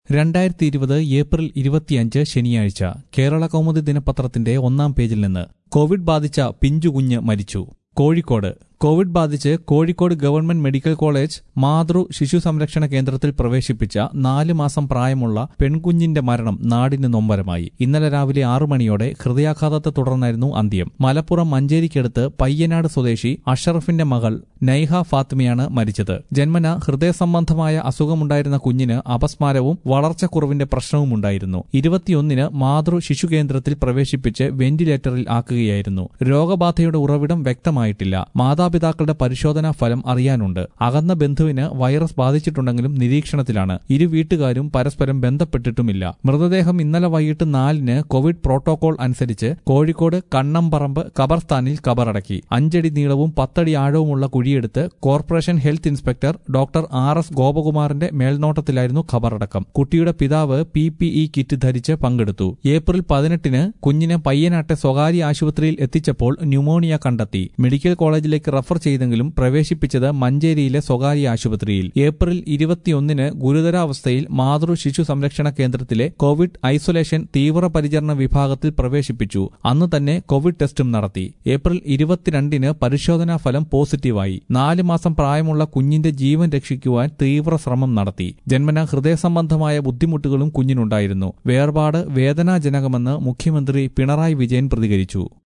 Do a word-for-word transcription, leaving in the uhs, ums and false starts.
രണ്ടായിരത്തി ഇരുപത് ഏപ്രിൽ ഇരുപത്തിയഞ്ച് ശനിയാഴ്ച കേരള കൗമുദി ദിനപത്രത്തിന്റെ ഒന്നാം പേജിൽ നിന്ന് കോവിഡ് ബാധിച്ച പിഞ്ചുകുഞ്ഞ് മരിച്ചു. കോഴിക്കോട് കോവിഡ് ബാധിച്ച് കോഴിക്കോട് ഗവൺമെന്റ് മെഡിക്കൽ കോളേജ് മാതൃ ശിശു സംരക്ഷണ കേന്ദ്രത്തിൽ പ്രവേശിപ്പിച്ച നാല് മാസം പ്രായമുള്ള പെൺകുഞ്ഞിന്റെ മരണം നാടിന് നൊമ്പരമായി. ഇന്നലെ രാവിലെ ആറു മണിയോടെ ഹൃദയാഘാതത്തെ തുടർന്നായിരുന്നു അന്ത്യം. മലപ്പുറം മഞ്ചേരിക്കടുത്ത് പയ്യനാട് സ്വദേശി അഷറഫിന്റെ മകൾ നൈഹ ഫാത്തിമയാണ് മരിച്ചത്. ജന്മന ഹൃദയ സംബന്ധമായ അസുഖമുണ്ടായിരുന്ന കുഞ്ഞിന് അപസ്മാരവും വളർച്ചക്കുറവിന്റെ പ്രശ്നവുമുണ്ടായിരുന്നു. ഇരുപത്തിയൊന്നിന് മാതൃ ശിശു കേന്ദ്രത്തിൽ പ്രവേശിപ്പിച്ച് വെന്റിലേറ്ററിൽ ആക്കുകയായിരുന്നു. രോഗബാധയുടെ ഉറവിടം വ്യക്തമായിട്ടില്ല. മാതാപിതാക്കളുടെ പരിശോധനാ ഫലം അറിയാനുണ്ട്. അകന്ന ബന്ധുവിന് വൈറസ് ബാധിച്ചിട്ടുണ്ടെങ്കിലും നിരീക്ഷണത്തിലാണ്. ഇരു വീട്ടുകാരും പരസ്പരം ബന്ധപ്പെട്ടിട്ടുമില്ല. മൃതദേഹം ഇന്നലെ വൈകിട്ട് നാലിന് കോവിഡ് പ്രോട്ടോകോൾ അനുസരിച്ച് കോഴിക്കോട് കണ്ണംപറമ്പ് ഖബർസ്ഥാനിൽ കബറടക്കി. അഞ്ചടി നീളവും പത്തടി ആഴവുമുള്ള കുഴിയെടുത്ത് corporation health inspector doctor R S ഗോപകുമാറിന്റെ മേൽനോട്ടത്തിലായിരുന്നു ഖബറടക്കം. കുട്ടിയുടെ പിതാവ് പി പി ഇ കിറ്റ് ധരിച്ച് പങ്കെടുത്തു. ഏപ്രിൽ പതിനെട്ടിന് കുഞ്ഞിനെ പയ്യനാട്ടെ സ്വകാര്യ ആശുപത്രിയിൽ എത്തിച്ചപ്പോൾ ന്യൂമോണിയ കണ്ടെത്തി. മെഡിക്കൽ കോളേജിലേക്ക് റഫർ ചെയ്തെങ്കിലും പ്രവേശിപ്പിച്ചത് മഞ്ചേരിയിലെ സ്വകാര്യ ആശുപത്രിയിൽ. ഏപ്രിൽ ഇരുപത്തിയൊന്നിന് ഗുരുതരാവസ്ഥയിൽ മാതൃ ശിശു സംരക്ഷണ കേന്ദ്രത്തിലെ കോവിഡ് ഐസൊലേഷൻ തീവ്രപരിചരണ വിഭാഗത്തിൽ പ്രവേശിപ്പിച്ചു. അന്ന് തന്നെ കോവിഡ് ടെസ്റ്റും നടത്തി. ഏപ്രിൽ ഇരുപത്തിരണ്ടിന് പരിശോധനാ ഫലം പോസിറ്റീവായി. നാല് മാസം പ്രായമുള്ള കുഞ്ഞിന്റെ ജീവൻ രക്ഷിക്കുവാൻ തീവ്ര ശ്രമം നടത്തി. ജന്മന ഹൃദയ സംബന്ധമായ ബുദ്ധിമുട്ടുകളും കുഞ്ഞിനുണ്ടായിരുന്നു. വേർപാട് വേദനാജനകമെന്ന് മുഖ്യമന്ത്രി പിണറായി വിജയൻ പ്രതികരിച്ചു.